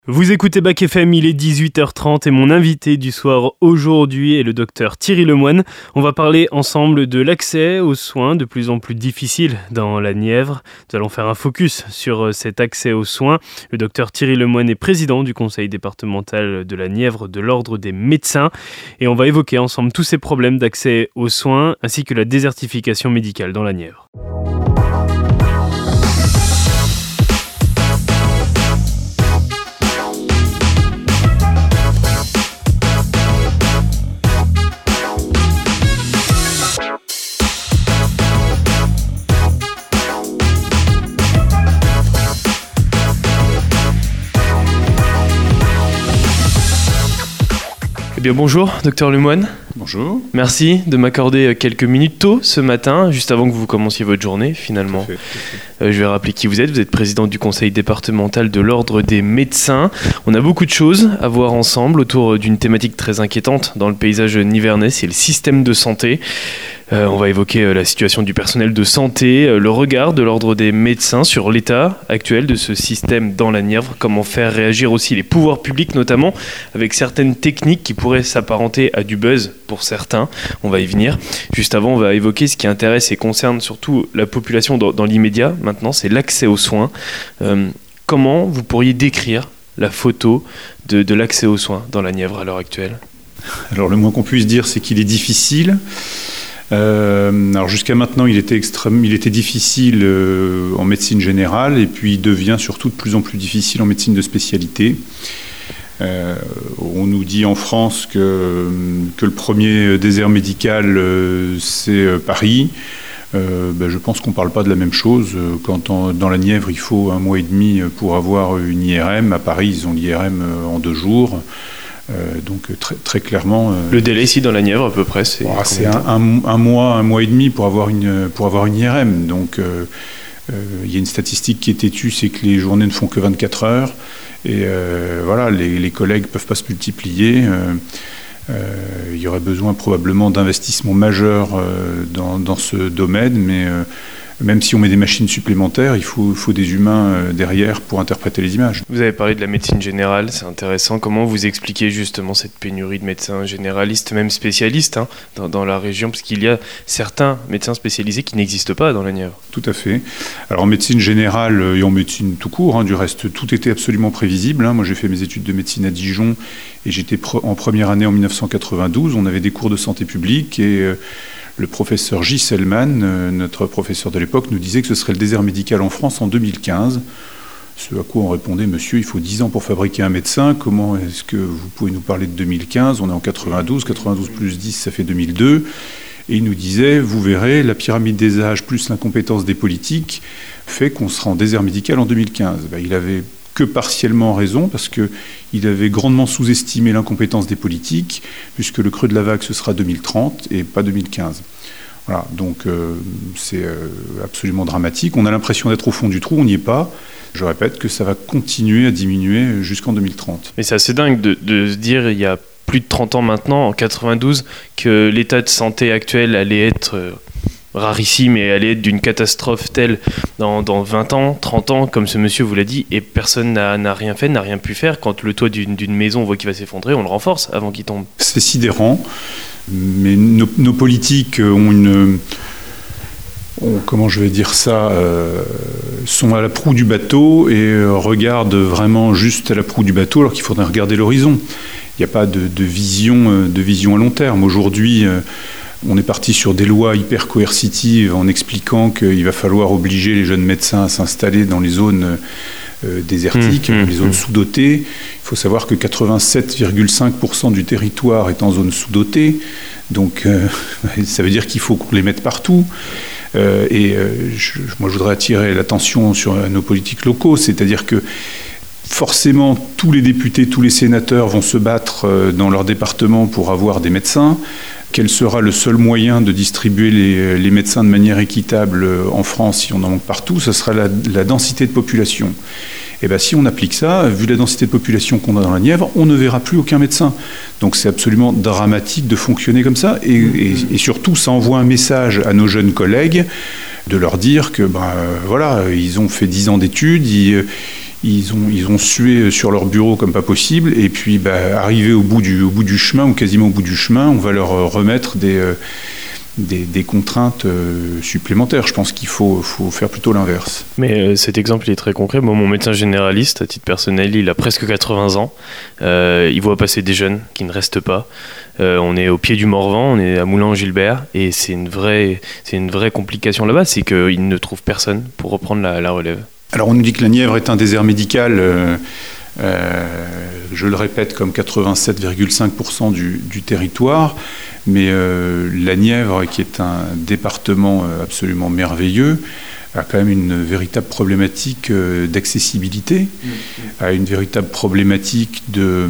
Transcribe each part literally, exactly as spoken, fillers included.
Vous écoutez Bac F M, il est dix-huit heures trente et mon invité du soir aujourd'hui est le docteur Thierry Lemoine. On va parler ensemble de l'accès aux soins de plus en plus difficile dans la Nièvre. Nous allons faire un focus sur cet accès aux soins. Le docteur Thierry Lemoine est président du conseil départemental de la Nièvre de l'Ordre des médecins et on va évoquer ensemble tous ces problèmes d'accès aux soins ainsi que la désertification médicale dans la Nièvre. Eh bien bonjour, docteur Lemoine. Bonjour. Merci de m'accorder quelques minutes tôt ce matin, juste avant que vous commenciez votre journée finalement. Tout à fait, tout à fait. Euh, je vais rappeler qui vous êtes. Vous êtes président du conseil départemental de l'Ordre des médecins. On a beaucoup de choses à voir ensemble autour d'une thématique très inquiétante dans le paysage nivernais, c'est le système de santé. Euh, on va évoquer euh, la situation du personnel de santé, euh, le regard de l'Ordre des médecins sur l'état actuel de ce système dans la Nièvre, comment faire réagir aussi les pouvoirs publics notamment avec certaines techniques qui pourraient s'apparenter à du buzz pour certains. On va y venir. Juste avant, on va évoquer ce qui intéresse et concerne surtout la population dans, dans l'immédiat. Maintenant, c'est l'accès aux soins. Euh, comment vous pourriez décrire la photo de, de l'accès aux soins dans la Nièvre à l'heure actuelle ? Alors le moins qu'on puisse dire, c'est qu'il est difficile. Euh, alors jusqu'à maintenant, il était, extrême, il était difficile euh, en médecine générale et puis il devient surtout de plus en plus difficile en médecine de spécialité. Euh, on nous dit en France que, que le premier désert médical, euh, c'est euh, Paris. Euh, ben, je pense qu'on ne parle pas de la même chose. Quand en, dans la Nièvre, il faut un mois et demi pour avoir une I R M. À Paris, ils ont l'I R M en deux jours. Euh, donc très, très clairement... Euh, le délai ici dans la Nièvre à peu près, c'est... Oh, c'est un, un, un mois, un mois et demi pour avoir une, pour avoir une I R M. Donc euh, euh, il y a une statistique qui est têtue, c'est que les journées ne font que vingt-quatre heures. Et euh, voilà, les, les collègues ne peuvent pas se multiplier. Euh, euh, il y aurait besoin probablement d'investissements majeurs euh, dans, dans ce domaine, mais... Euh, Même si on met des machines supplémentaires, il faut, il faut des humains derrière pour interpréter les images. Vous avez parlé de la médecine générale, c'est intéressant. Comment vous expliquez justement cette pénurie de médecins généralistes, même spécialistes hein, dans, dans la région, parce qu'il y a certains médecins spécialisés qui n'existent pas dans la Nièvre. Tout à fait. Alors en médecine générale et en médecine tout court, hein, du reste, tout était absolument prévisible. Hein. Moi j'ai fait mes études de médecine à Dijon et j'étais pre- en première année en dix-neuf cent quatre-vingt-douze. On avait des cours de santé publique et... Euh, Le professeur J. Selman, euh, notre professeur de l'époque, nous disait que ce serait le désert médical en France en deux mille quinze. Ce à quoi on répondait, monsieur, il faut dix ans pour fabriquer un médecin. Comment est-ce que vous pouvez nous parler de deux mille quinze ? On est en quatre-vingt-douze, quatre-vingt-douze plus dix, ça fait deux mille deux. Et il nous disait, vous verrez, la pyramide des âges plus l'incompétence des politiques fait qu'on sera en désert médical en deux mille quinze. Ben, il avait que partiellement raison, parce qu'il avait grandement sous-estimé l'incompétence des politiques, puisque le creux de la vague, ce sera deux mille trente et pas deux mille quinze. Voilà, donc euh, c'est euh, absolument dramatique. On a l'impression d'être au fond du trou, on n'y est pas. Je répète que ça va continuer à diminuer jusqu'en deux mille trente. Mais c'est assez dingue de, de se dire, il y a plus de trente ans maintenant, en quatre-vingt-douze, que l'état de santé actuel allait être... Euh, rarissime et allait être d'une catastrophe telle dans, dans vingt ans, trente ans, comme ce monsieur vous l'a dit, et personne n'a, n'a rien fait, n'a rien pu faire. Quand le toit d'une, d'une maison, on voit qu'il va s'effondrer, on le renforce avant qu'il tombe. C'est sidérant, mais nos, nos politiques ont une... ont, comment je vais dire ça euh, sont à la proue du bateau et euh, regardent vraiment juste à la proue du bateau alors qu'il faudrait regarder l'horizon. Il n'y a pas de, de, vision, de vision à long terme. Aujourd'hui... Euh, On est parti sur des lois hyper coercitives en expliquant qu'il va falloir obliger les jeunes médecins à s'installer dans les zones euh, désertiques, mmh, mmh, les zones mmh. sous-dotées. Il faut savoir que quatre-vingt-sept virgule cinq pour cent du territoire est en zone sous-dotée. Donc euh, ça veut dire qu'il faut qu'on les mette partout. Euh, et euh, je, moi je voudrais attirer l'attention sur nos politiques locaux, c'est-à-dire que forcément, tous les députés, tous les sénateurs vont se battre dans leur département pour avoir des médecins. Quel sera le seul moyen de distribuer les, les médecins de manière équitable en France si on en manque partout ? Ce sera la, la densité de population. Et bien, si on applique ça, vu la densité de population qu'on a dans la Nièvre, on ne verra plus aucun médecin. Donc c'est absolument dramatique de fonctionner comme ça. Et, et, et surtout, ça envoie un message à nos jeunes collègues de leur dire que, ben, voilà, ils ont fait dix ans d'études, ils... Ils ont, ils ont sué sur leur bureau comme pas possible, et puis bah, arrivé au bout, du, au bout du chemin, ou quasiment au bout du chemin, on va leur remettre des, euh, des, des contraintes euh, supplémentaires. Je pense qu'il faut, faut faire plutôt l'inverse. Mais euh, cet exemple il est très concret. Moi, mon médecin généraliste, à titre personnel, il a presque quatre-vingts ans. Euh, il voit passer des jeunes qui ne restent pas. Euh, on est au pied du Morvan, on est à Moulins-en-Gilbert, et c'est une vraie, c'est une vraie complication là-bas, c'est qu'ils ne trouvent personne pour reprendre la, la relève. Alors on nous dit que la Nièvre est un désert médical, euh, euh, je le répète, comme quatre-vingt-sept virgule cinq pour cent du, du territoire, mais euh, la Nièvre, qui est un département absolument merveilleux, a quand même une véritable problématique euh, d'accessibilité, mmh. a une véritable problématique de,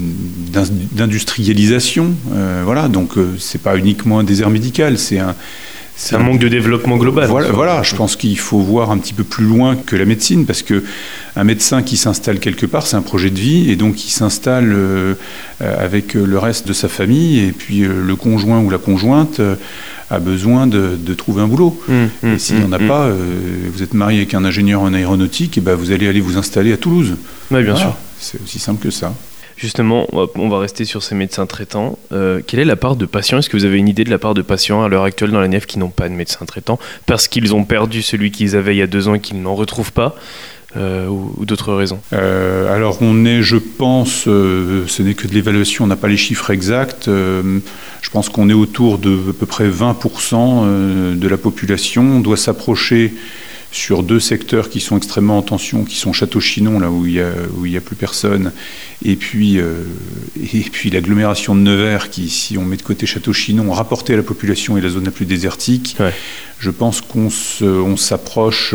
d'industrialisation. Euh, voilà, donc euh, c'est pas uniquement un désert médical, c'est un C'est un manque de développement global. Voilà, voilà, je pense qu'il faut voir un petit peu plus loin que la médecine, parce qu'un médecin qui s'installe quelque part, c'est un projet de vie, et donc il s'installe euh, avec le reste de sa famille, et puis euh, le conjoint ou la conjointe euh, a besoin de, de trouver un boulot. Mmh, mmh, et s'il n'y en a mmh. pas, euh, vous êtes marié avec un ingénieur en aéronautique, et ben vous allez aller vous installer à Toulouse. Oui, bien voilà, sûr. C'est aussi simple que ça. Justement, on va rester sur ces médecins traitants. Euh, quelle est la part de patients ? Est-ce que vous avez une idée de la part de patients à l'heure actuelle dans la Nièvre qui n'ont pas de médecin traitant parce qu'ils ont perdu celui qu'ils avaient il y a deux ans et qu'ils n'en retrouvent pas euh, ou, ou d'autres raisons ? euh, Alors on est, je pense, euh, ce n'est que de l'évaluation, on n'a pas les chiffres exacts. Euh, je pense qu'on est autour de à peu près vingt pour cent de la population. On doit s'approcher sur deux secteurs qui sont extrêmement en tension, qui sont Château-Chinon, là où il y a, où il y a plus personne, et puis, euh, et puis l'agglomération de Nevers, qui, si on met de côté Château-Chinon, rapporté à la population est la zone la plus désertique. Ouais. Je pense qu'on se, on s'approche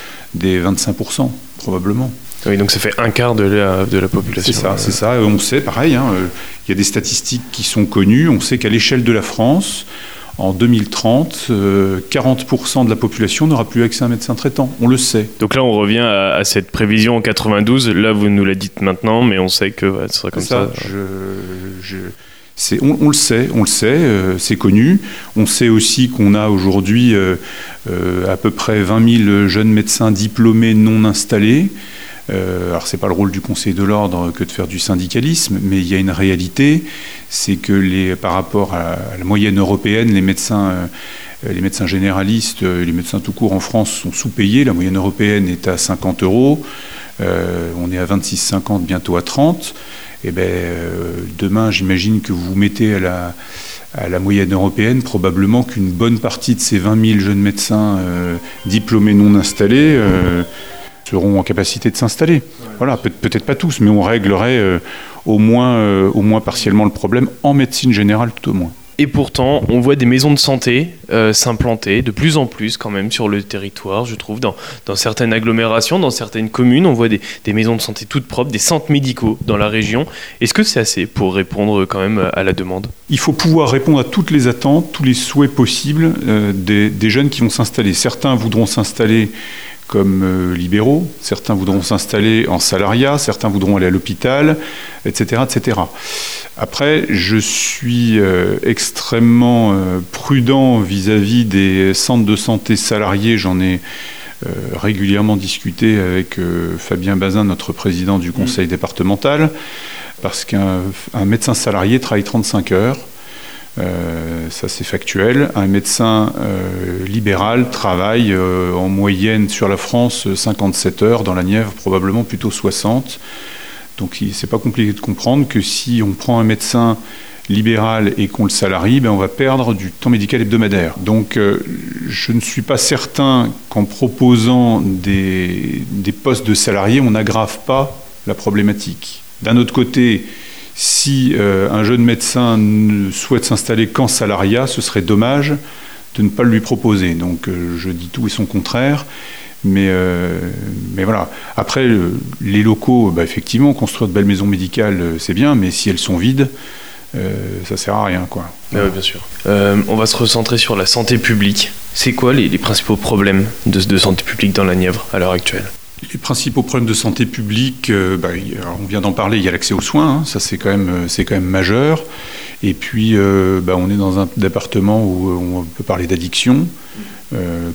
des vingt-cinq pour cent, probablement. Oui, donc ça fait un quart de la, de la population. C'est ça, c'est ça. On sait, pareil, hein, il y a des statistiques qui sont connues. On sait qu'à l'échelle de la France, en deux mille trente, euh, quarante pour cent de la population n'aura plus accès à un médecin traitant. On le sait. Donc là, on revient à, à cette prévision en quatre-vingt-douze. Là, vous nous la dites maintenant, mais on sait que ouais, ce sera comme c'est ça. ça. Je, je, c'est, on, on le sait, on le sait, euh, c'est connu. On sait aussi qu'on a aujourd'hui euh, euh, à peu près vingt mille jeunes médecins diplômés non installés. Euh, alors c'est pas le rôle du Conseil de l'ordre que de faire du syndicalisme, mais il y a une réalité, c'est que les, par rapport à la moyenne européenne, les médecins, euh, les médecins généralistes, euh, les médecins tout court en France sont sous-payés. La moyenne européenne est à cinquante euros, euh, on est à vingt-six cinquante, bientôt à trente. Et ben euh, demain, j'imagine que vous vous mettez à la à la moyenne européenne, probablement qu'une bonne partie de ces vingt mille jeunes médecins euh, diplômés non installés euh, seront en capacité de s'installer. Ouais, voilà, peut- peut-être pas tous, mais on réglerait euh, au moins, euh, au moins partiellement le problème en médecine générale, tout au moins. Et pourtant, on voit des maisons de santé euh, s'implanter de plus en plus quand même sur le territoire, je trouve, dans, dans certaines agglomérations, dans certaines communes, on voit des, des maisons de santé toutes propres, des centres médicaux dans la région. Est-ce que c'est assez pour répondre quand même à la demande ? Il faut pouvoir répondre à toutes les attentes, tous les souhaits possibles euh, des, des jeunes qui vont s'installer. Certains voudront s'installer comme euh, libéraux, certains voudront s'installer en salariat, certains voudront aller à l'hôpital, et cetera, et cetera. Après, je suis euh, extrêmement euh, prudent vis-à-vis des centres de santé salariés. J'en ai euh, régulièrement discuté avec euh, Fabien Bazin, notre président du conseil mmh. départemental, parce qu'un un médecin salarié travaille trente-cinq heures. Euh, ça c'est factuel. Un médecin euh, libéral travaille euh, en moyenne sur la France cinquante-sept heures, dans la Nièvre probablement plutôt soixante. Donc c'est pas compliqué de comprendre que si on prend un médecin libéral et qu'on le salarie, ben on va perdre du temps médical hebdomadaire. Donc euh, je ne suis pas certain qu'en proposant des, des postes de salariés, on n'aggrave pas la problématique. D'un autre côté, si euh, un jeune médecin ne souhaite s'installer qu'en salariat, ce serait dommage de ne pas le lui proposer. Donc euh, je dis tout et son contraire. Mais, euh, mais voilà. Après, euh, les locaux, bah, effectivement, construire de belles maisons médicales, euh, c'est bien, mais si elles sont vides, euh, ça sert à rien, quoi. Ah oui, bien sûr. Euh, on va se recentrer sur la santé publique. C'est quoi les, les principaux problèmes de, de santé publique dans la Nièvre à l'heure actuelle ? Les principaux problèmes de santé publique, euh, bah, alors on vient d'en parler, il y a l'accès aux soins, hein, ça c'est quand même, c'est quand même majeur. Et puis, euh, bah, on est dans un département où on peut parler d'addiction. Euh,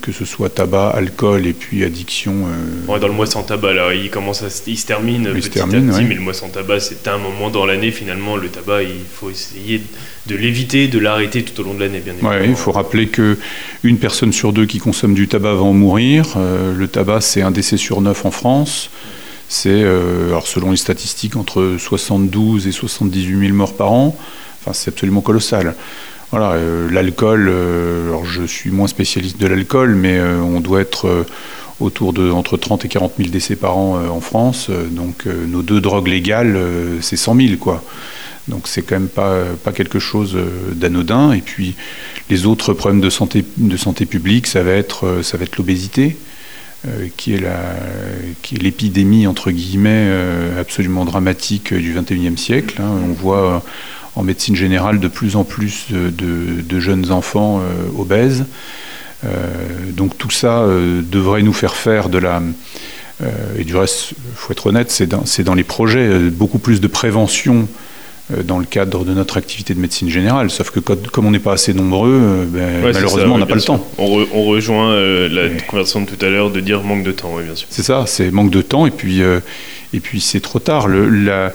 que ce soit tabac, alcool et puis addiction. Euh... Ouais, dans le mois sans tabac, là, il commence à, il se termine il petit se termine, à petit, ouais. Mais le mois sans tabac, c'est un moment dans l'année, finalement, le tabac, il faut essayer de l'éviter, de l'arrêter tout au long de l'année, bien évidemment. Ouais, il faut rappeler qu'une personne sur deux qui consomme du tabac va en mourir. Euh, le tabac, c'est un décès sur neuf en France. C'est, euh, alors selon les statistiques, entre soixante-douze et soixante-dix-huit mille morts par an. Enfin, c'est absolument colossal. Voilà, euh, l'alcool, euh, alors je suis moins spécialiste de l'alcool, mais euh, on doit être euh, autour de entre trente et quarante mille décès par an euh, en France. Euh, donc euh, nos deux drogues légales, euh, c'est cent mille, quoi. Donc c'est quand même pas, pas quelque chose d'anodin. Et puis les autres problèmes de santé, de santé publique, ça va être, ça va être l'obésité, euh, qui est la, qui est l'épidémie, entre guillemets, euh, absolument dramatique du vingt et unième siècle. Hein. On voit euh, en médecine générale de plus en plus de, de, de jeunes enfants euh, obèses. Euh, donc tout ça euh, devrait nous faire faire de la... Euh, et du reste, il faut être honnête, c'est dans, c'est dans les projets, euh, beaucoup plus de prévention dans le cadre de notre activité de médecine générale, sauf que comme on n'est pas assez nombreux, ben, ouais, malheureusement ça, ouais, on n'a pas sûr. le temps. On, re, on rejoint euh, la et... conversation de tout à l'heure de dire manque de temps, oui, bien sûr. C'est ça, c'est manque de temps, et puis, euh, et puis c'est trop tard. Le, la,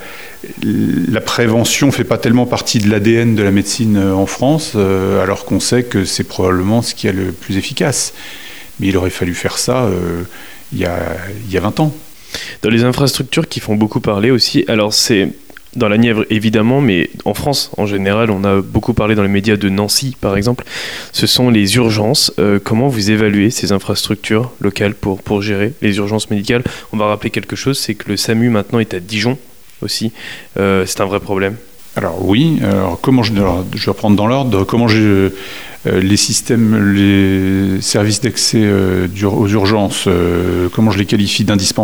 la prévention ne fait pas tellement partie de l'A D N de la médecine en France, euh, alors qu'on sait que c'est probablement ce qui est le plus efficace. Mais il aurait fallu faire ça euh, il y a, il y a vingt ans. Dans les infrastructures qui font beaucoup parler aussi, alors c'est... Dans la Nièvre, évidemment, mais en France, en général, on a beaucoup parlé dans les médias de Nancy, par exemple. Ce sont les urgences. Euh, comment vous évaluez ces infrastructures locales pour, pour gérer les urgences médicales ? On va rappeler quelque chose, c'est que le SAMU maintenant est à Dijon aussi. Euh, c'est un vrai problème. Alors oui, alors, comment je, alors, je vais reprendre dans l'ordre. Comment j'ai, euh, les systèmes, les services d'accès euh, aux urgences, euh, comment je les qualifie d'indispensables ?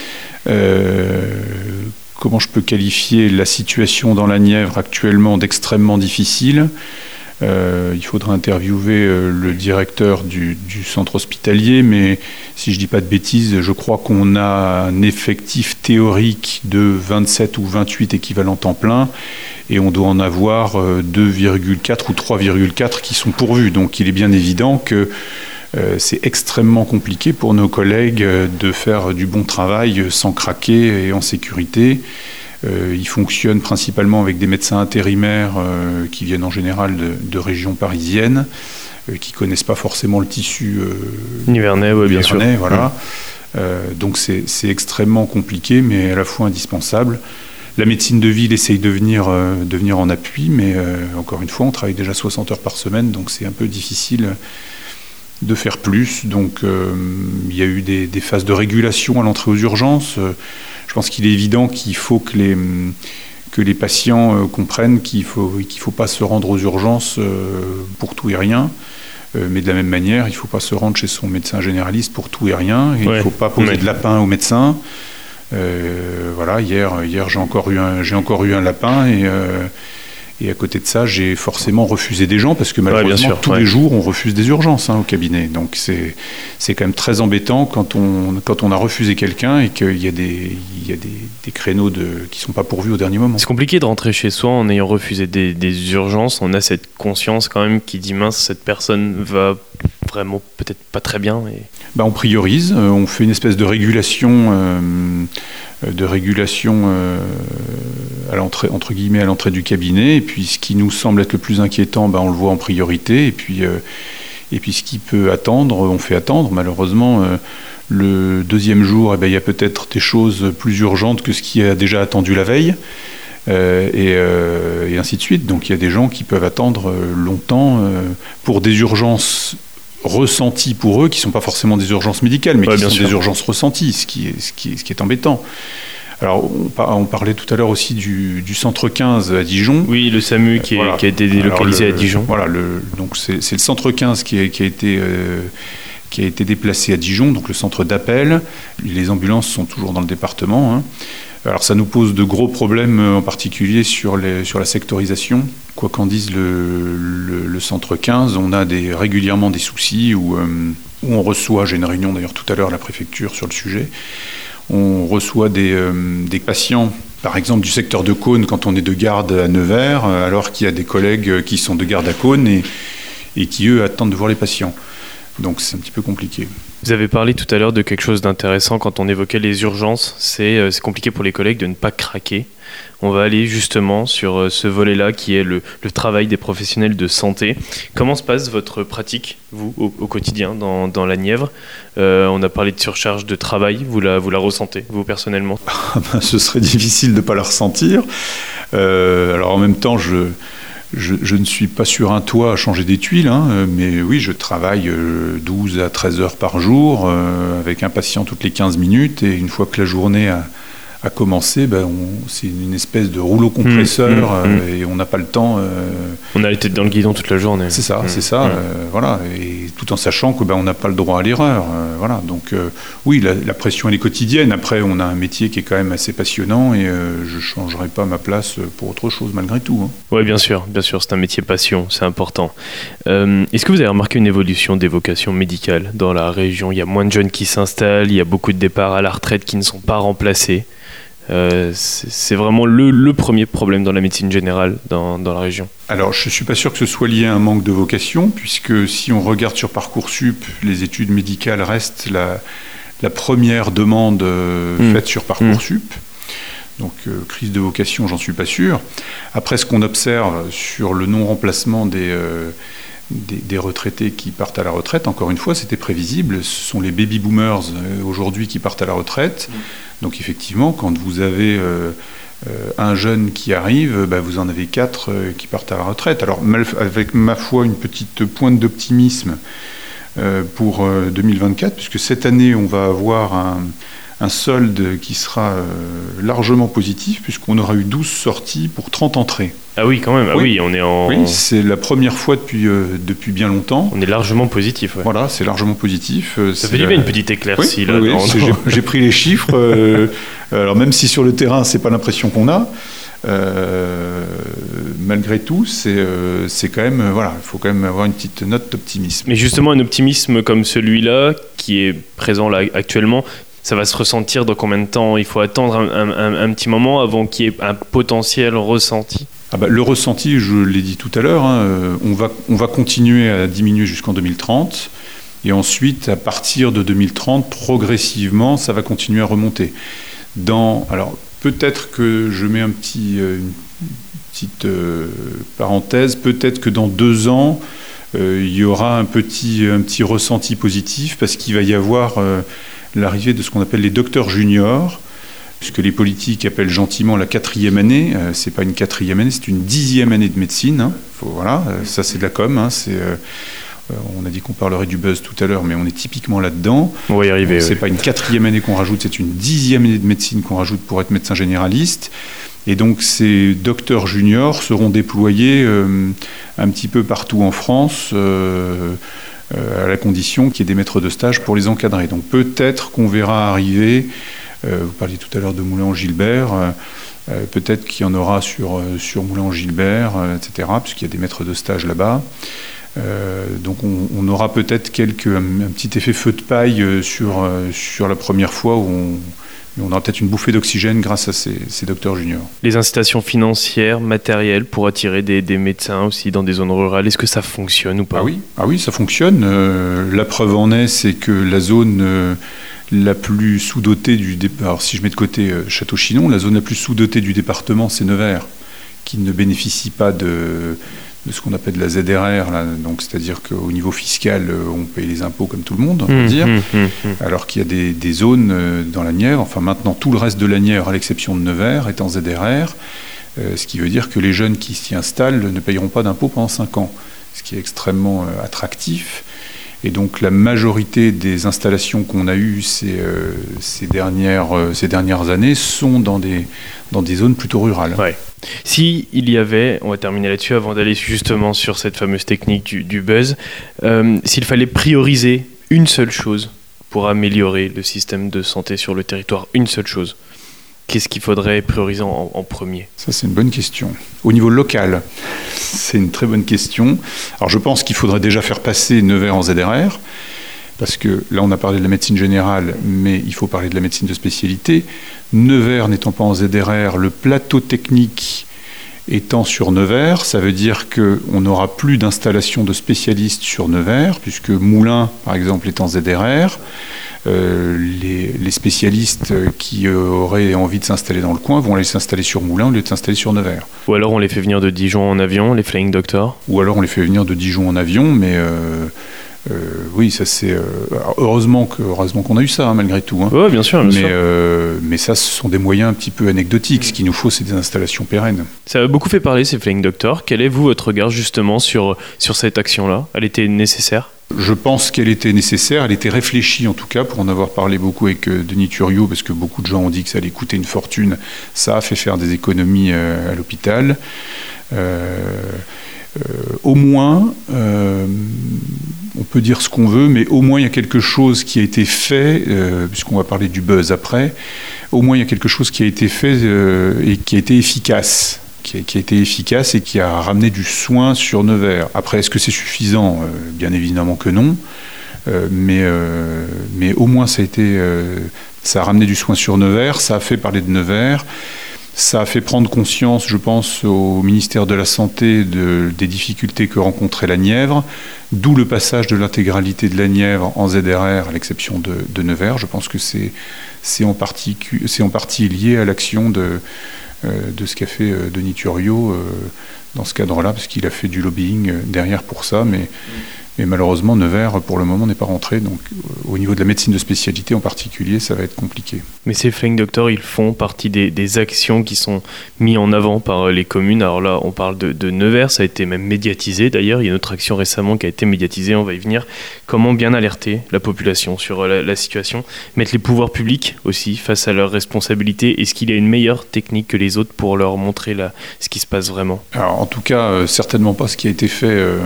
euh, Comment je peux qualifier la situation dans la Nièvre actuellement d'extrêmement difficile ? euh, Il faudrait interviewer euh, le directeur du, du centre hospitalier, mais si je ne dis pas de bêtises, je crois qu'on a un effectif théorique de vingt-sept ou vingt-huit équivalents temps plein, et on doit en avoir euh, deux virgule quatre ou trois virgule quatre qui sont pourvus. Donc il est bien évident que Euh, c'est extrêmement compliqué pour nos collègues euh, de faire du bon travail euh, sans craquer et en sécurité. Euh, ils fonctionnent principalement avec des médecins intérimaires euh, qui viennent en général de, de régions parisiennes, euh, qui ne connaissent pas forcément le tissu euh, nivernais, ouais, bien sûr. Voilà. Mmh. Euh, donc c'est, c'est extrêmement compliqué, mais à la fois indispensable. La médecine de ville essaye de venir, euh, de venir en appui, mais euh, encore une fois, on travaille déjà soixante heures par semaine, donc c'est un peu difficile de faire plus. Donc euh, il y a eu des, des phases de régulation à l'entrée aux urgences. Euh, je pense qu'il est évident qu'il faut que les, que les patients euh, comprennent qu'il faut, qu'il faut pas se rendre aux urgences euh, pour tout et rien. Euh, mais de la même manière, il ne faut pas se rendre chez son médecin généraliste pour tout et rien. Et ouais. Il ne faut pas poser ouais. de lapin au médecin. Euh, voilà, hier, hier j'ai, encore eu un, j'ai encore eu un lapin et... Euh, Et à côté de ça, j'ai forcément refusé des gens parce que malheureusement, ouais, sûr, tous ouais. les jours, on refuse des urgences hein, au cabinet. Donc c'est, c'est quand même très embêtant quand on, quand on a refusé quelqu'un et qu'il y a des, il y a des, des créneaux de, qui ne sont pas pourvus au dernier moment. C'est compliqué de rentrer chez soi en ayant refusé des, des urgences. On a cette conscience quand même qui dit mince, cette personne va vraiment peut-être pas très bien. Et... Ben, on priorise, on fait une espèce de régulation... Euh, de régulation euh, à l'entrée, entre guillemets, à l'entrée du cabinet. Et puis, ce qui nous semble être le plus inquiétant, ben, on le voit en priorité. Et puis, euh, et puis, ce qui peut attendre, on fait attendre. Malheureusement, euh, le deuxième jour, eh ben, il y a peut-être des choses plus urgentes que ce qui a déjà attendu la veille. Euh, et, euh, et ainsi de suite. Donc, il y a des gens qui peuvent attendre longtemps euh, pour des urgences ressentis pour eux, qui ne sont pas forcément des urgences médicales, mais ouais, qui sont sûr. des urgences ressenties, ce qui est, ce qui est, ce qui est embêtant. Alors, on, on parlait tout à l'heure aussi du, du centre quinze à Dijon. Oui, le SAMU qui, est, voilà. qui a été délocalisé Alors, le, à Dijon. Voilà, le, donc c'est, c'est le centre quinze qui a, qui a été... Euh, qui a été déplacé à Dijon, donc le centre d'appel. Les ambulances sont toujours dans le département. Hein. Alors ça nous pose de gros problèmes, en particulier sur, les, sur la sectorisation. Quoi qu'en dise le, le, le centre quinze, on a des, régulièrement des soucis où, euh, où on reçoit, j'ai une réunion d'ailleurs tout à l'heure à la préfecture sur le sujet, on reçoit des, euh, des patients, par exemple du secteur de Caunes, quand on est de garde à Nevers, alors qu'il y a des collègues qui sont de garde à Caunes et, et qui, eux, attendent de voir les patients. Il Donc c'est un petit peu compliqué. Vous avez parlé tout à l'heure de quelque chose d'intéressant quand on évoquait les urgences. C'est, euh, c'est compliqué pour les collègues de ne pas craquer. On va aller justement sur euh, ce volet-là qui est le, le travail des professionnels de santé. Comment se passe votre pratique, vous, au, au quotidien dans, dans la Nièvre ? euh, On a parlé de surcharge de travail. Vous la, vous la ressentez, vous, personnellement ? Ce serait difficile de ne pas la ressentir. Euh, alors en même temps, je... Je, je ne suis pas sur un toit à changer des tuiles, hein, mais oui, je travaille douze à treize heures par jour, euh, avec un patient toutes les quinze minutes, et une fois que la journée a, a commencé, ben on, c'est une espèce de rouleau compresseur, mmh, mmh, euh, et on n'a pas le temps... Euh, on a les têtes dans le guidon toute la journée. C'est ça, mmh, c'est ça, mmh. euh, voilà, et tout en sachant que ben, on n'a pas le droit à l'erreur, euh, voilà, donc euh, oui, la, la pression elle est quotidienne. Après, on a un métier qui est quand même assez passionnant, et euh, je ne changerai pas ma place pour autre chose malgré tout. Hein. Oui, bien sûr, bien sûr, c'est un métier passion, c'est important. Euh, est-ce que vous avez remarqué une évolution des vocations médicales dans la région ? Il y a moins de jeunes qui s'installent, il y a beaucoup de départs à la retraite qui ne sont pas remplacés. Euh, c'est, c'est vraiment le, le premier problème dans la médecine générale dans, dans la région. Alors, je ne suis pas sûr que ce soit lié à un manque de vocation, puisque si on regarde sur Parcoursup, les études médicales restent la, la première demande euh, mmh. faite sur Parcoursup. Mmh. Donc, euh, crise de vocation, j'en suis pas sûr. Après, ce qu'on observe sur le non-remplacement des... Euh, Des, des retraités qui partent à la retraite, encore une fois, c'était prévisible. Ce sont les baby-boomers euh, aujourd'hui qui partent à la retraite. Mmh. Donc effectivement, quand vous avez euh, euh, un jeune qui arrive, bah, vous en avez quatre euh, qui partent à la retraite. Alors mal, avec ma foi une petite pointe d'optimisme euh, pour euh, deux mille vingt-quatre, puisque cette année, on va avoir un, un solde qui sera euh, largement positif, puisqu'on aura eu douze sorties pour trente entrées. Ah oui, quand même. Ah oui, oui on est en... Oui, c'est la première fois depuis, euh, depuis bien longtemps. On est largement positif. Ouais. Voilà, c'est largement positif. Ça c'est fait du bien une petite éclaircie. Oui, là, oui, dans, oui, dans... J'ai, j'ai pris les chiffres. Euh, alors même si sur le terrain, c'est pas l'impression qu'on a, euh, malgré tout, c'est, euh, c'est quand même... Voilà, il faut quand même avoir une petite note d'optimisme. Mais justement, un optimisme comme celui-là, qui est présent là actuellement... Ça va se ressentir dans combien de temps ? Il faut attendre un, un, un, un petit moment avant qu'il y ait un potentiel ressenti ? Ah bah, le ressenti, je l'ai dit tout à l'heure, hein, on, va, on va continuer à diminuer jusqu'en deux mille trente. Et ensuite, à partir de deux mille trente, progressivement, ça va continuer à remonter. Dans, alors, peut-être que je mets un petit, une petite euh, parenthèse, peut-être que dans deux ans, euh, il y aura un petit, un petit ressenti positif parce qu'il va y avoir... Euh, l'arrivée de ce qu'on appelle les docteurs juniors, ce que les politiques appellent gentiment la quatrième année. Euh, c'est pas une quatrième année, c'est une dixième année de médecine. Hein. Faut, voilà, euh, ça c'est de la com. Hein. C'est, euh, on a dit qu'on parlerait du buzz tout à l'heure, mais on est typiquement là-dedans. On va y arriver. Donc, c'est oui. pas une quatrième année qu'on rajoute, c'est une dixième année de médecine qu'on rajoute pour être médecin généraliste. Et donc ces docteurs juniors seront déployés euh, un petit peu partout en France. Euh, Euh, à la condition qu'il y ait des maîtres de stage pour les encadrer. Donc peut-être qu'on verra arriver, euh, vous parliez tout à l'heure de Moulin-en-Gilbert, euh, euh, peut-être qu'il y en aura sur, euh, sur Moulin-en-Gilbert, euh, et cetera, puisqu'il y a des maîtres de stage là-bas. Euh, donc on, on aura peut-être quelques, un, un petit effet feu de paille euh, sur, euh, sur la première fois où on... on aura peut-être une bouffée d'oxygène grâce à ces, ces docteurs juniors. Les incitations financières, matérielles pour attirer des, des médecins aussi dans des zones rurales, est-ce que ça fonctionne ou pas ? Ah oui, ah oui, ça fonctionne. Euh, la preuve en est, c'est que la zone euh, la plus sous-dotée du département, alors si je mets de côté euh, Château-Chinon, la zone la plus sous-dotée du département, c'est Nevers, qui ne bénéficie pas de... de ce qu'on appelle de la Z R R, là, donc c'est-à-dire qu'au niveau fiscal, on paye les impôts comme tout le monde, on peut mmh, dire, mmh, mmh. alors qu'il y a des, des zones dans la Nièvre, enfin maintenant tout le reste de la Nièvre, à l'exception de Nevers, est en Z R R, euh, ce qui veut dire que les jeunes qui s'y installent ne payeront pas d'impôts pendant cinq ans, ce qui est extrêmement euh, attractif. Et donc la majorité des installations qu'on a eues ces, euh, ces, dernières, euh, ces dernières années sont dans des, dans des zones plutôt rurales. Ouais. Si il y avait, on va terminer là-dessus avant d'aller justement sur cette fameuse technique du, du buzz, euh, s'il fallait prioriser une seule chose pour améliorer le système de santé sur le territoire, une seule chose, qu'est-ce qu'il faudrait prioriser en, en premier ? Ça, c'est une bonne question. Au niveau local, c'est une très bonne question. Alors, je pense qu'il faudrait déjà faire passer Nevers en Z R R, parce que là, on a parlé de la médecine générale, mais il faut parler de la médecine de spécialité. Nevers n'étant pas en Z R R, le plateau technique étant sur Nevers, ça veut dire qu'on n'aura plus d'installation de spécialistes sur Nevers, puisque Moulins, par exemple, est en Z R R. Euh, les, les spécialistes qui euh, auraient envie de s'installer dans le coin vont aller s'installer sur Moulins au lieu de s'installer sur Nevers. Ou alors on les fait venir de Dijon en avion, les Flying Doctors. Ou alors on les fait venir de Dijon en avion, mais euh, euh, oui, ça c'est... Euh, heureusement, que, heureusement qu'on a eu ça, hein, malgré tout. Hein. Oui, bien sûr. Bien mais, sûr. Euh, mais ça, ce sont des moyens un petit peu anecdotiques. Ce qu'il nous faut, c'est des installations pérennes. Ça a beaucoup fait parler, ces Flying Doctors. Quel est, vous, votre regard justement sur, sur cette action-là ? Elle était nécessaire ? Je pense qu'elle était nécessaire, elle était réfléchie en tout cas, pour en avoir parlé beaucoup avec euh, Denis Turriot, parce que beaucoup de gens ont dit que ça allait coûter une fortune. Ça a fait faire des économies euh, à l'hôpital. Euh, euh, au moins, euh, on peut dire ce qu'on veut, mais au moins il y a quelque chose qui a été fait, euh, puisqu'on va parler du buzz après, au moins il y a quelque chose qui a été fait euh, et qui a été efficace. Qui a, qui a été efficace et qui a ramené du soin sur Nevers. Après, est-ce que c'est suffisant ? euh, Bien évidemment que non. Euh, mais, euh, mais au moins, ça a, été, euh, ça a ramené du soin sur Nevers, ça a fait parler de Nevers, ça a fait prendre conscience, je pense, au ministère de la Santé de, des difficultés que rencontrait la Nièvre, d'où le passage de l'intégralité de la Nièvre en Z R R, à l'exception de, de Nevers. Je pense que c'est, c'est, en partie, c'est en partie lié à l'action de... Euh, de ce qu'a fait euh, Denis Turriot euh, dans ce cadre-là, parce qu'il a fait du lobbying euh, derrière pour ça, mais, mmh. mais malheureusement Nevers pour le moment n'est pas rentré, donc euh, au niveau de la médecine de spécialité en particulier, ça va être compliqué. Mais ces Flying Doctors, ils font partie des, des actions qui sont mises en avant par les communes. Alors là, on parle de, de Nevers, ça a été même médiatisé d'ailleurs, il y a une autre action récemment qui a été médiatisée, on va y venir. Comment bien alerter la population sur la, la situation, mettre les pouvoirs publics aussi face à leurs responsabilités. Est-ce qu'il y a une meilleure technique que les autres pour leur montrer la, ce qui se passe vraiment ? Alors en tout cas, euh, certainement pas ce qui a été fait euh,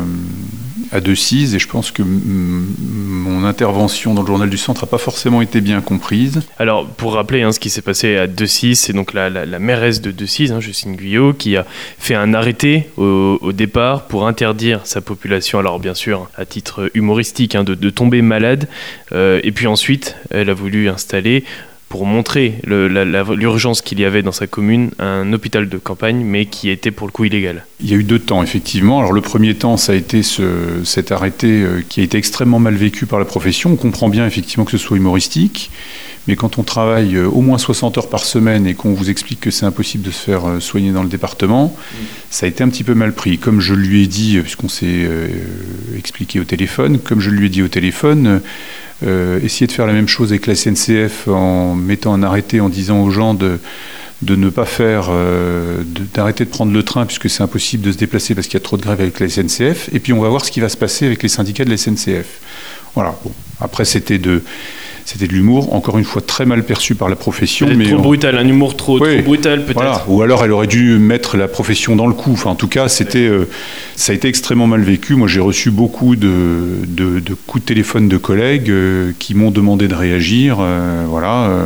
à Decize, et je pense que m- mon intervention dans le Journal du Centre n'a pas forcément été bien comprise. Alors pour rappeler hein, ce qui s'est passé à Decize, c'est donc la, la, la mairesse de Decize, hein, Justine Guyot, qui a fait un arrêté au, au départ pour interdire sa population, alors bien sûr à titre humoristique, hein, de, de tomber malade, euh, et puis ensuite elle a voulu installer, pour montrer le, la, la, l'urgence qu'il y avait dans sa commune, un hôpital de campagne, mais qui était pour le coup illégal. Il y a eu deux temps, effectivement. Alors le premier temps, ça a été ce, cet arrêté euh, qui a été extrêmement mal vécu par la profession. On comprend bien effectivement que ce soit humoristique, mais quand on travaille euh, au moins soixante heures par semaine et qu'on vous explique que c'est impossible de se faire euh, soigner dans le département, mmh. ça a été un petit peu mal pris. Comme je lui ai dit, puisqu'on s'est euh, expliqué au téléphone, comme je lui ai dit au téléphone, Euh, essayer de faire la même chose avec la S N C F en mettant un arrêté en disant aux gens de, de ne pas faire, euh, de, d'arrêter de prendre le train puisque c'est impossible de se déplacer parce qu'il y a trop de grèves avec la S N C F, et puis on va voir ce qui va se passer avec les syndicats de la S N C F. Voilà. Bon. Après, c'était de, c'était de l'humour, encore une fois très mal perçu par la profession. Peut-être mais trop on... brutal, un humour trop, oui. trop brutal peut-être. Voilà. Ou alors elle aurait dû mettre la profession dans le coup. Enfin, en tout cas, c'était, euh, ça a été extrêmement mal vécu. Moi, j'ai reçu beaucoup de, de, de coups de téléphone de collègues euh, qui m'ont demandé de réagir. Euh, voilà. Euh,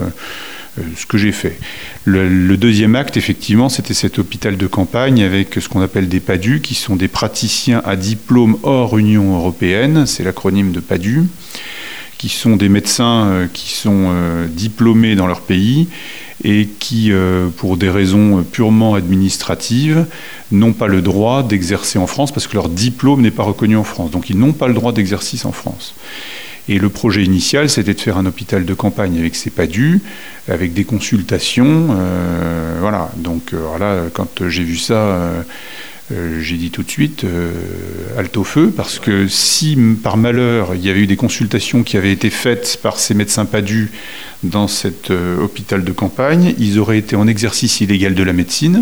ce que j'ai fait. Le, le deuxième acte, effectivement, c'était cet hôpital de campagne avec ce qu'on appelle des PADU, qui sont des praticiens à diplôme hors Union européenne, c'est l'acronyme de PADU, qui sont des médecins euh, qui sont euh, diplômés dans leur pays et qui, euh, pour des raisons purement administratives, n'ont pas le droit d'exercer en France parce que leur diplôme n'est pas reconnu en France. Donc ils n'ont pas le droit d'exercice en France. Et le projet initial, c'était de faire un hôpital de campagne avec ces PADU, avec des consultations. Euh, voilà. Donc euh, là, quand j'ai vu ça, euh, euh, j'ai dit tout de suite euh, halte au feu, parce que si par malheur il y avait eu des consultations qui avaient été faites par ces médecins PADU dans cet euh, hôpital de campagne, ils auraient été en exercice illégal de la médecine.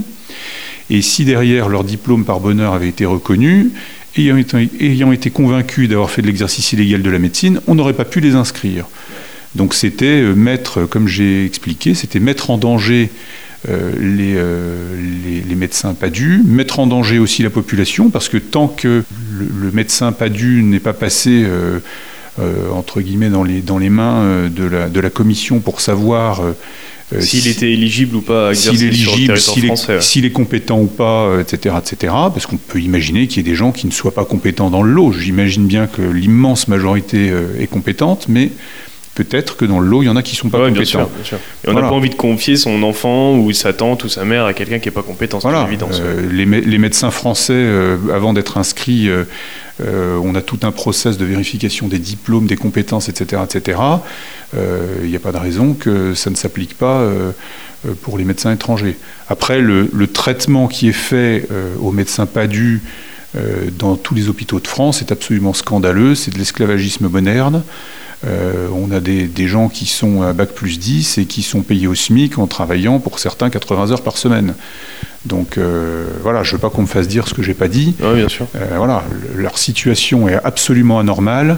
Et si derrière leur diplôme par bonheur avait été reconnu, Ayant été, ayant été convaincus d'avoir fait de l'exercice illégal de la médecine, on n'aurait pas pu les inscrire. Donc c'était mettre, comme j'ai expliqué, c'était mettre en danger euh, les, euh, les, les médecins PADU, mettre en danger aussi la population, parce que tant que le, le médecin PADU n'est pas passé euh, euh, entre guillemets dans les, dans les mains de la, de la commission pour savoir euh, Euh, s'il si, était éligible ou pas à exercer s'il est éligible, sur le territoire s'il français. Est, ouais. S'il est compétent ou pas, et cetera, et cetera. Parce qu'on peut imaginer qu'il y ait des gens qui ne soient pas compétents dans le lot. J'imagine bien que l'immense majorité est compétente, mais peut-être que dans le lot, il y en a qui ne sont pas ouais, compétents. Bien sûr, bien sûr. Et on n'a voilà. pas envie de confier son enfant ou sa tante ou sa mère à quelqu'un qui n'est pas compétent, c'est voilà. une évidence. Euh, les, mé- les médecins français, euh, avant d'être inscrits, euh, euh, on a tout un process de vérification des diplômes, des compétences, et cetera, et cetera. Il euh, n'y a pas de raison que ça ne s'applique pas euh, pour les médecins étrangers. Après, le, le traitement qui est fait euh, aux médecins PADU euh, dans tous les hôpitaux de France est absolument scandaleux. C'est de l'esclavagisme moderne. Euh, on a des, des gens qui sont à bac plus dix et qui sont payés au SMIC en travaillant pour certains quatre-vingts heures par semaine. Donc euh, voilà, je ne veux pas qu'on me fasse dire ce que je n'ai pas dit. Oui, bien sûr. Euh, voilà, le, leur situation est absolument anormale.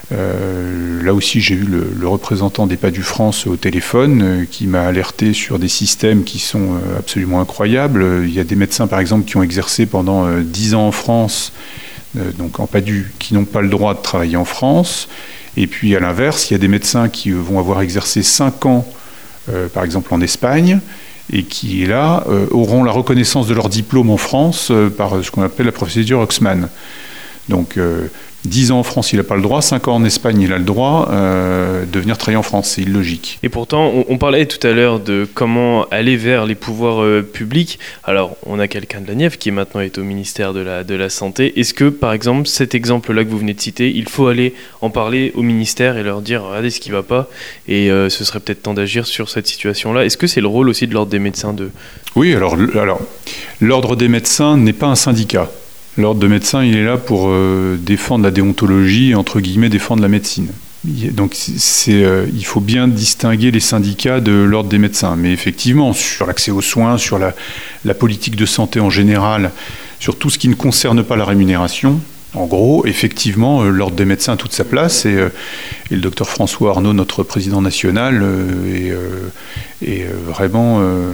Euh, là aussi, j'ai eu le, le représentant des PADU France au téléphone euh, qui m'a alerté sur des systèmes qui sont euh, absolument incroyables. Il y a des médecins, par exemple, qui ont exercé pendant euh, dix ans en France, euh, donc en PADU, qui n'ont pas le droit de travailler en France. Et puis, à l'inverse, il y a des médecins qui vont avoir exercé cinq ans, euh, par exemple, en Espagne, et qui, là, euh, auront la reconnaissance de leur diplôme en France euh, par ce qu'on appelle la procédure Oxman. Donc, euh, dix ans en France, il n'a pas le droit, cinq ans en Espagne, il a le droit euh, de venir travailler en France. C'est illogique. Et pourtant, on, on parlait tout à l'heure de comment aller vers les pouvoirs euh, publics. Alors, on a quelqu'un de la Nièvre qui maintenant est au ministère de la, de la Santé. Est-ce que, par exemple, cet exemple-là que vous venez de citer, il faut aller en parler au ministère et leur dire « Regardez ce qui ne va pas » et euh, ce serait peut-être temps d'agir sur cette situation-là. Est-ce que c'est le rôle aussi de l'Ordre des médecins de... Oui, alors, alors l'Ordre des médecins n'est pas un syndicat. L'ordre de médecins, il est là pour euh, défendre la déontologie et, entre guillemets, défendre la médecine. Donc, c'est, euh, il faut bien distinguer les syndicats de l'ordre des médecins. Mais effectivement, sur l'accès aux soins, sur la, la politique de santé en général, sur tout ce qui ne concerne pas la rémunération, en gros, effectivement, euh, l'ordre des médecins a toute sa place. Et, euh, et le docteur François Arnaud, notre président national, euh, est, euh, est vraiment... Euh,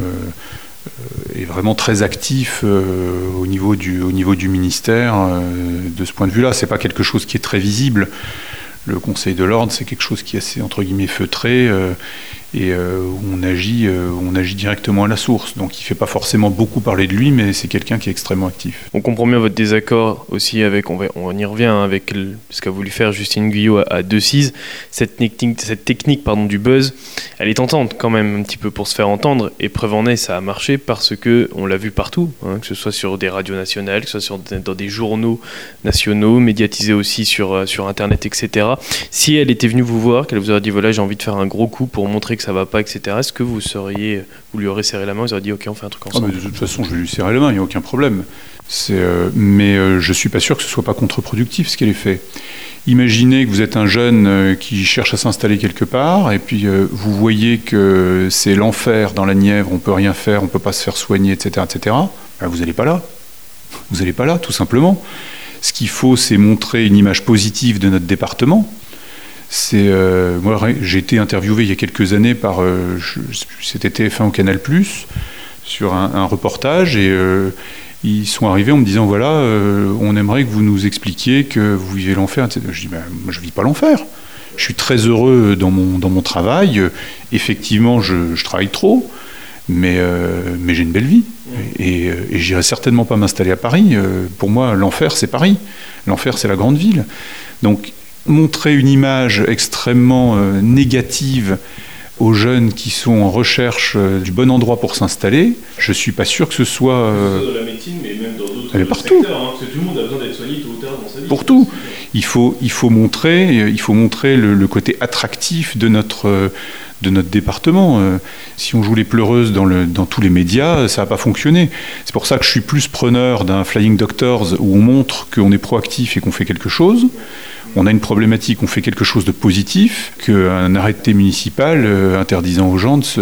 est vraiment très actif euh, au, niveau du, au niveau du ministère euh, de ce point de vue-là. Ce n'est pas quelque chose qui est très visible. Le Conseil de l'Ordre, c'est quelque chose qui est assez, entre guillemets, feutré euh, et euh, où on agit, euh, on agit directement à la source. Donc il ne fait pas forcément beaucoup parler de lui, mais c'est quelqu'un qui est extrêmement actif. On comprend bien votre désaccord aussi avec, on, va, on y revient, hein, avec le, ce qu'a voulu faire Justine Guyot à, à Decize. Cette technique, cette technique pardon, du buzz, elle est tentante quand même un petit peu pour se faire entendre. Et preuve en est, ça a marché parce qu'on l'a vu partout, hein, que ce soit sur des radios nationales, que ce soit sur, dans des journaux nationaux, médiatisés aussi sur, sur Internet, et cetera. Si elle était venue vous voir, qu'elle vous aurait dit voilà, j'ai envie de faire un gros coup pour montrer que ça va pas, et cetera. Est-ce que vous seriez, vous lui aurez serré la main, vous aurez dit ok, on fait un truc ensemble? Ah, mais de toute façon, je vais lui serrer la main, il n'y a aucun problème. C'est, euh, mais euh, je suis pas sûr que ce soit pas contre-productif ce qu'elle ait fait. Imaginez que vous êtes un jeune euh, qui cherche à s'installer quelque part, et puis euh, vous voyez que c'est l'enfer dans la Nièvre, on peut rien faire, on peut pas se faire soigner, et cetera, et cetera. Ben, vous n'allez pas là. Vous n'allez pas là, tout simplement. Ce qu'il faut, c'est montrer une image positive de notre département. C'est, euh, moi, j'ai été interviewé il y a quelques années par, euh, je, c'était T F un au Canal plus, sur un, un reportage, et euh, ils sont arrivés en me disant voilà, euh, on aimerait que vous nous expliquiez que vous vivez l'enfer, et cetera. Je dis ben, moi, je vis pas l'enfer. Je suis très heureux dans mon dans mon travail. Effectivement, je, je travaille trop, mais euh, mais j'ai une belle vie. Et, et j'irai certainement pas m'installer à Paris. Pour moi, l'enfer, c'est Paris. L'enfer, c'est la grande ville. Donc montrer une image extrêmement euh, négative aux jeunes qui sont en recherche euh, du bon endroit pour s'installer, je ne suis pas sûr que ce soit... Euh... Dans la médecine, mais même dans d'autres Elle est partout. secteurs, hein, parce que tout le monde a besoin d'être soigné tôt ou tard dans sa vie. Pour tout. Il faut, il faut montrer, il faut montrer le, le côté attractif de notre, euh, de notre département. Euh, si on joue les pleureuses dans, le, dans tous les médias, ça ne va pas fonctionner. C'est pour ça que je suis plus preneur d'un Flying Doctors où on montre qu'on est proactif et qu'on fait quelque chose. On a une problématique, on fait quelque chose de positif, qu'un arrêté municipal euh, interdisant aux gens de se, ouais,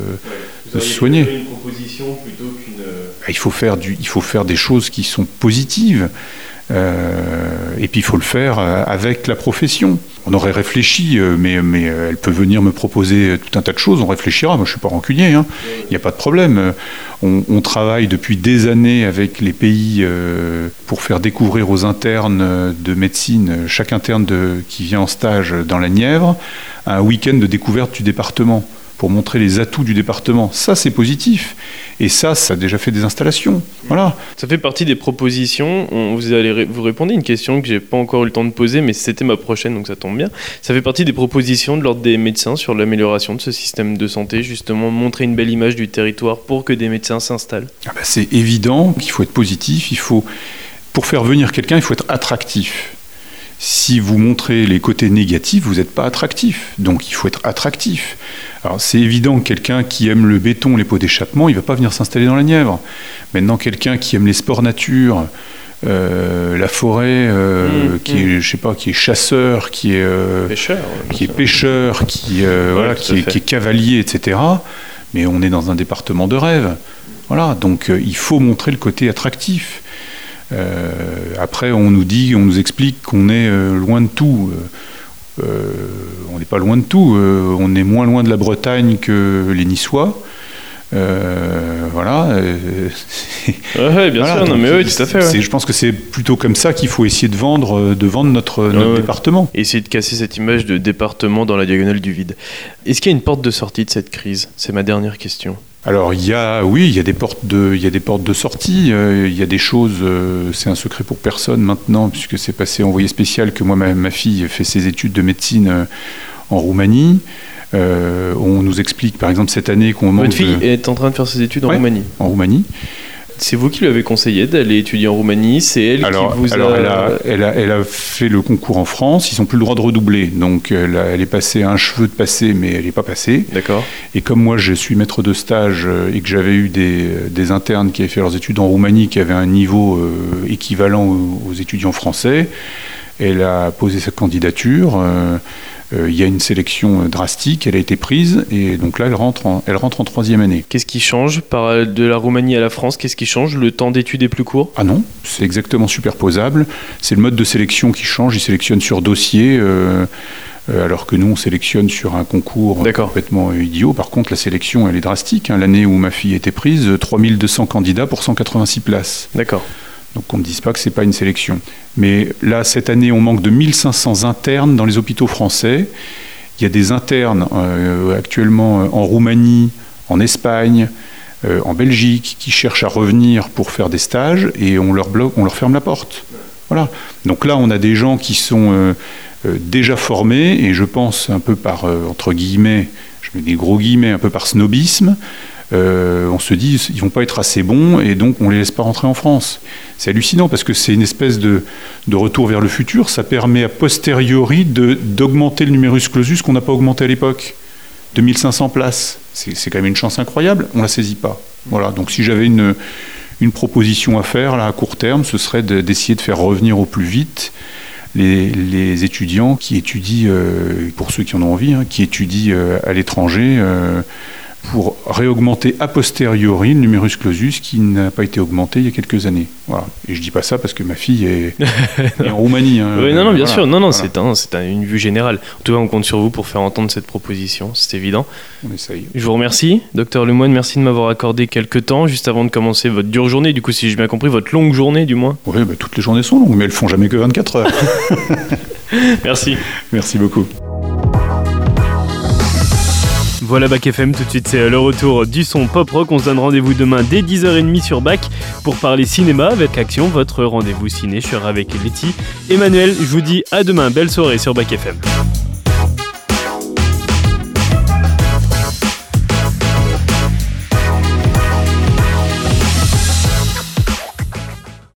de se soigner. Une proposition plutôt qu'une... Il faut faire du, il faut faire des choses qui sont positives. Euh, et puis il faut le faire avec la profession. On aurait réfléchi, mais, mais elle peut venir me proposer tout un tas de choses, on réfléchira. Moi je ne suis pas rancunier, hein. Il n'y a pas de problème. On, on travaille depuis des années avec les pays euh, pour faire découvrir aux internes de médecine, chaque interne de, qui vient en stage dans la Nièvre, un week-end de découverte du département. pour montrer les atouts du département. Ça, c'est positif. Et ça, ça a déjà fait des installations. Voilà. Ça fait partie des propositions. On, vous allez vous répondre à une question que j'ai pas encore eu le temps de poser, mais c'était ma prochaine, donc ça tombe bien. Ça fait partie des propositions de l'Ordre des médecins sur l'amélioration de ce système de santé, justement montrer une belle image du territoire pour que des médecins s'installent. Ah ben, c'est évident qu'il faut être positif. Il faut, pour faire venir quelqu'un, il faut être attractif. Si vous montrez les côtés négatifs, vous n'êtes pas attractif. Donc il faut être attractif. Alors c'est évident que quelqu'un qui aime le béton, les pots d'échappement, il ne va pas venir s'installer dans la Nièvre. Maintenant, quelqu'un qui aime les sports nature, euh, la forêt, euh, mmh, qui mmh. est, je sais pas, qui est chasseur, qui est euh, pêcheur, qui est pêcheur, qui, euh, ouais, voilà, qui, est, qui est cavalier, et cetera. Mais on est dans un département de rêve. Voilà. Donc euh, il faut montrer le côté attractif. Euh, après, on nous dit, on nous explique qu'on est euh, loin de tout. Euh, on n'est pas loin de tout. Euh, on est moins loin de la Bretagne que les Niçois. Euh, voilà. Ouais, bien voilà, sûr. Non, mais oui, tout à fait. Ouais. Je pense que c'est plutôt comme ça qu'il faut essayer de vendre, de vendre notre, notre ouais, département. Et essayer de casser cette image de département dans la diagonale du vide. Est-ce qu'il y a une porte de sortie de cette crise ? C'est ma dernière question. Alors, il y a, oui, il y a des portes de, il y a des portes de sortie. Euh, il y a des choses. Euh, c'est un secret pour personne maintenant, puisque c'est passé envoyé spécial que moi, ma, ma fille fait ses études de médecine euh, en Roumanie. Euh, on nous explique, par exemple, cette année qu'on manque. Votre fille de... est en train de faire ses études en ouais, Roumanie. En Roumanie. C'est vous qui lui avez conseillé d'aller étudier en Roumanie, c'est elle alors, qui vous alors a... Elle a, elle, a, elle a fait le concours en France, ils n'ont plus le droit de redoubler, donc elle, a, elle est passée à un cheveu de passer, mais elle n'est pas passée. D'accord. Et comme moi je suis maître de stage et que j'avais eu des, des internes qui avaient fait leurs études en Roumanie, qui avaient un niveau euh, équivalent aux, aux étudiants français, elle a posé sa candidature. Euh, Euh, il y a une sélection drastique, elle a été prise, et donc là, elle rentre en, elle rentre en troisième année. Qu'est-ce qui change par de la Roumanie à la France ? Qu'est-ce qui change ? Le temps d'études est plus court ? Ah non, c'est exactement superposable. C'est le mode de sélection qui change. Ils sélectionnent sur dossier, euh, euh, alors que nous, on sélectionne sur un concours D'accord. complètement idiot. Par contre, la sélection, elle est drastique. Hein. L'année où ma fille était prise, trois mille deux cents candidats pour cent quatre-vingt-six places. D'accord. Donc on ne dise pas que ce n'est pas une sélection. Mais là, cette année, on manque de mille cinq cents internes dans les hôpitaux français. Il y a des internes euh, actuellement en Roumanie, en Espagne, euh, en Belgique, qui cherchent à revenir pour faire des stages, et on leur bloque, on leur ferme la porte. Voilà. Donc là, on a des gens qui sont euh, euh, déjà formés, et je pense un peu par, euh, entre guillemets, je mets des gros guillemets, un peu par snobisme, Euh, on se dit ils vont pas être assez bons et donc on les laisse pas rentrer en France. C'est hallucinant parce que c'est une espèce de, de retour vers le futur. Ça permet a posteriori de, d'augmenter le numerus clausus qu'on n'a pas augmenté à l'époque. deux mille cinq cents places, c'est, c'est quand même une chance incroyable. On la saisit pas. Voilà. Donc si j'avais une, une proposition à faire là à court terme, ce serait de, d'essayer de faire revenir au plus vite les, les étudiants qui étudient, euh, pour ceux qui en ont envie, hein, qui étudient euh, à l'étranger. Euh, pour réaugmenter a posteriori le numerus clausus qui n'a pas été augmenté il y a quelques années. Voilà. Et je dis pas ça parce que ma fille est, est en Roumanie. Hein. Oui, non, non, bien voilà. sûr. Non, non, voilà. c'est, un, c'est un, une vue générale. En tout cas, on compte sur vous pour faire entendre cette proposition, c'est évident. On essaye. Je vous remercie, docteur Lemoine. Merci de m'avoir accordé quelques temps juste avant de commencer votre dure journée. Du coup, si j'ai bien compris, votre longue journée, du moins. Oui, bah, toutes les journées sont longues, mais elles font jamais que vingt-quatre heures. Merci. Merci beaucoup. Voilà Bac F M, tout de suite c'est le retour du son pop-rock. On se donne rendez-vous demain dès dix heures trente sur Bac pour parler cinéma avec Action, votre rendez-vous ciné. Je serai avec Letty. Emmanuel, je vous dis à demain, belle soirée sur Bac F M.